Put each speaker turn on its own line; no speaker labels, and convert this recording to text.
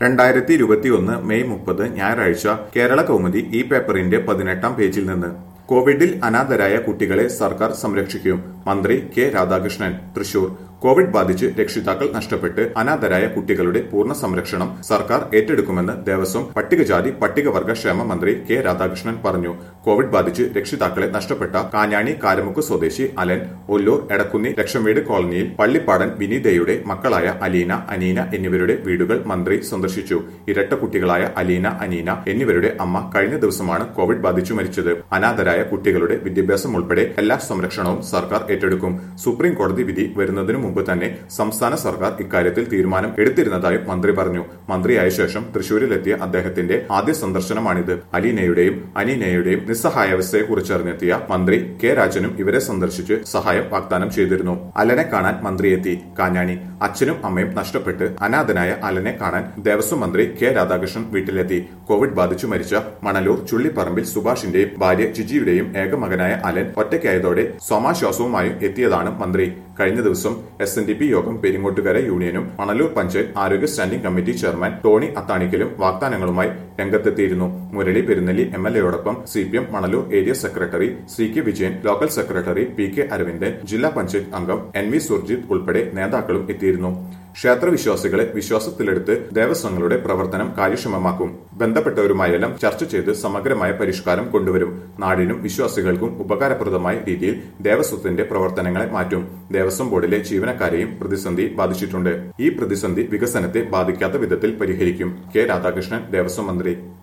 2021 May 30 ഞായറാഴ്ച കേരള കൗമുദി ഈ പേപ്പറിന്റെ 18-ാം പേജിൽ നിന്ന് കോവിഡിൽ അനാഥരായ കുട്ടികളെ സർക്കാർ സംരക്ഷിക്കും. മന്ത്രി കെ രാധാകൃഷ്ണൻ തൃശൂർ. കോവിഡ് ബാധിച്ച് രക്ഷിതാക്കൾ നഷ്ടപ്പെട്ട് അനാഥരായ കുട്ടികളുടെ പൂർണ്ണ സംരക്ഷണം സർക്കാർ ഏറ്റെടുക്കുമെന്ന് ദേവസ്വം പട്ടികജാതി പട്ടികവർഗ ക്ഷേമ മന്ത്രി കെ രാധാകൃഷ്ണൻ പറഞ്ഞു. കോവിഡ് ബാധിച്ച് രക്ഷിതാക്കളെ നഷ്ടപ്പെട്ട കാഞ്ഞാണി കാരമുക്ക് സ്വദേശി അലൻ, ഒല്ലൂർ എടക്കുന്നി ലക്ഷംവീട് കോളനിയിൽ പള്ളിപ്പാടൻ വിനീതയുടെ മക്കളായ അലീന, അനീന എന്നിവരുടെ വീടുകൾ മന്ത്രി സന്ദർശിച്ചു. ഇരട്ട കുട്ടികളായ അലീന, അനീന എന്നിവരുടെ അമ്മ കഴിഞ്ഞ ദിവസമാണ് കോവിഡ് ബാധിച്ചു മരിച്ചത്. അനാഥരായ കുട്ടികളുടെ വിദ്യാഭ്യാസം ഉൾപ്പെടെ എല്ലാ സംരക്ഷണവും സർക്കാർ ഏറ്റെടുക്കും. സുപ്രീം കോടതി വിധി വരുന്നതിനു മുമ്പ് തന്നെ സംസ്ഥാന സർക്കാർ ഇക്കാര്യത്തിൽ തീരുമാനം എടുത്തിരുന്നതായും മന്ത്രി പറഞ്ഞു. മന്ത്രിയായ ശേഷം തൃശൂരിലെത്തിയ അദ്ദേഹത്തിന്റെ ആദ്യ സന്ദർശനമാണിത്. അലീനയുടെയും അനീനയുടെയും നിസ്സഹായാവസ്ഥയെക്കുറിച്ചറിഞ്ഞെത്തിയ മന്ത്രി കെ രാജനും ഇവരെ സന്ദർശിച്ച് സഹായം വാഗ്ദാനം ചെയ്തിരുന്നു. അലനെ കാണാൻ മന്ത്രിയെത്തി. കാഞ്ഞാണി. അച്ഛനും അമ്മയും നഷ്ടപ്പെട്ട് അനാഥനായ അലനെ കാണാൻ ദേവസ്വം മന്ത്രി കെ രാധാകൃഷ്ണൻ വീട്ടിലെത്തി. കോവിഡ് ബാധിച്ചു മരിച്ച മണലൂർ ചുള്ളിപ്പറമ്പിൽ സുഭാഷിന്റെയും ഭാര്യ ജിജിയുടെയും ഏക മകനായ അലൻ ഒറ്റയ്ക്കായതോടെ സമാശ്വാസവുമായും എത്തിയതാണ് മന്ത്രി. കഴിഞ്ഞ ദിവസം SNDP യോഗം പെരിങ്ങോട്ടുകര യൂണിയനും മണലൂർ പഞ്ചായത്ത് ആരോഗ്യ സ്റ്റാൻഡിംഗ് കമ്മിറ്റി ചെയർമാൻ ടോണി അത്താണിക്കലും വാഗ്ദാനങ്ങളുമായി രംഗത്തെത്തിയിരുന്നു. മുരളി പെരുന്നെല്ലി MLA-യോടൊപ്പം CPM Manalur area secretary CK Vijayan, local secretary PK Aravindan, ജില്ലാ പഞ്ചായത്ത് അംഗം NV സുർജിത് ഉൾപ്പെടെ നേതാക്കളും എത്തിയിരുന്നു. ക്ഷേത്രവിശ്വാസികളെ വിശ്വാസത്തിലെടുത്ത് ദേവസ്വങ്ങളുടെ പ്രവർത്തനം കാര്യക്ഷമമാക്കും. ബന്ധപ്പെട്ടവരുമായെല്ലാം ചർച്ച ചെയ്ത് സമഗ്രമായ പരിഷ്കാരം കൊണ്ടുവരും. നാടിനും വിശ്വാസികൾക്കും ഉപകാരപ്രദമായ രീതിയിൽ ദേവസ്വത്തിന്റെ പ്രവർത്തനങ്ങളെ മാറ്റും. ദേവസ്വം ബോർഡിലെ ജീവനക്കാരെയും പ്രതിസന്ധി ബാധിച്ചിട്ടുണ്ട്. ഈ പ്രതിസന്ധി വികസനത്തെ ബാധിക്കാത്ത വിധത്തിൽ പരിഹരിക്കും. കെ രാധാകൃഷ്ണൻ, ദേവസ്വം മന്ത്രി.